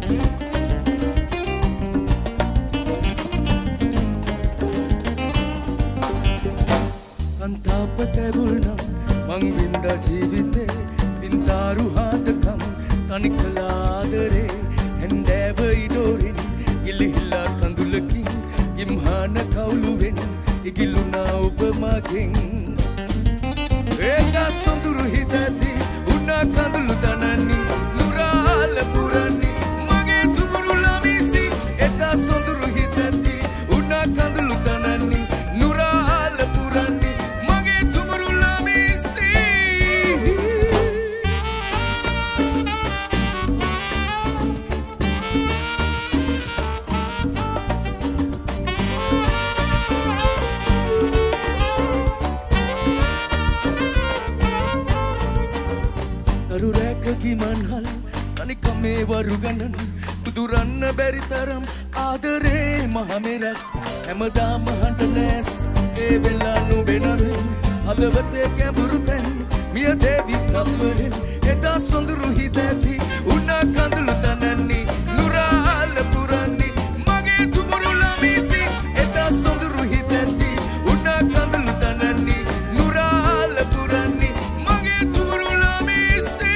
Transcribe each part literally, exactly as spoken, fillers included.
තැබුල්නම් මං වින්දා ජීවිතේ වින්දාරු හාදකම් තනිකලාදරේ හැන්දෑව ඉඩෝරින් ගිලිහිල්ලා කඳුලකින් ඉම්හාන කවුලුවෙන් ඉගිලුනා ඔබ මගෙන් ඒකා සොඳුරු හිතැති උනා කඳුළු තනන්නි නුරාල පුරන්නි මගේ තුඹුරු ළමිසි එදා සොඳුරු හිතැති උනා කඳුළු තනන්නි නුරාල පුරන්නි ගිමන්හල් අනිකමේ වරු ගණන් බුදුරන්න බැරි තරම් ආදරේ මහමෙරක් හැමදාම හඬ නැස් ඒ වෙලා නුඹෙනවෙන් හදවතේ කැඹුරු තැන් මිය දේවි තප්පරෙන් එදා සොඳුරු හිතැති උනා කඳුළු තනන්නි නුරාල පුරන්නි මගේ තුඹුරු ළමිසි එදා සොඳුරු හිතැති උනා කඳුළු තනන්නි නුරාල පුරන්නි මගේ තුඹුරු ළමිසි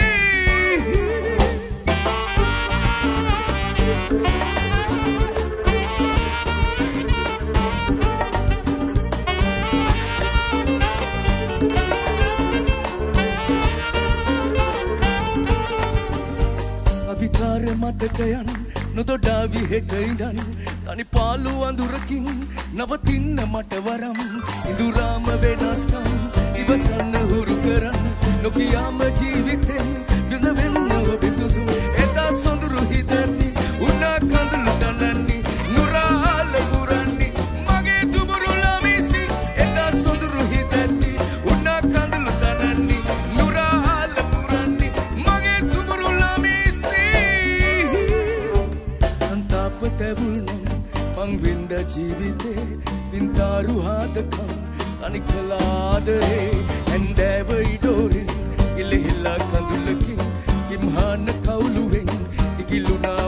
විකාර මතකයන් නොදොඩා විහෙට ඉඳන් තනි පාළු අඳුරකින් නවතින්න මට වරම් ඉඳුරාම වෙනස්කම් ඉවසන්න හුරු කරන් නොකියාම ජීවිතෙන් බිඳ වෙන්න ඔබ සුසුම් එදා සොඳුරු හිතැති උනා කඳුළු තනන්නි නුරාල පුරන්නි මගේ තුඹුරු ළමිසි එදා සොඳුරු හිතැති උනා කඳුළු තනන්නි නුරාල පුරන්නි මගේ තුඹුරු ළමිසි තැබුල්නම් මං වින්ද ජීවිතේ වින්තාරු හාදකම් තනිකලාදරේ හැන්දෑව ඉඩෝරින් ඉලිහිල්ලා කඳුලකින් ඉම්හාන කවුලුවෙන් ඉගිලුනා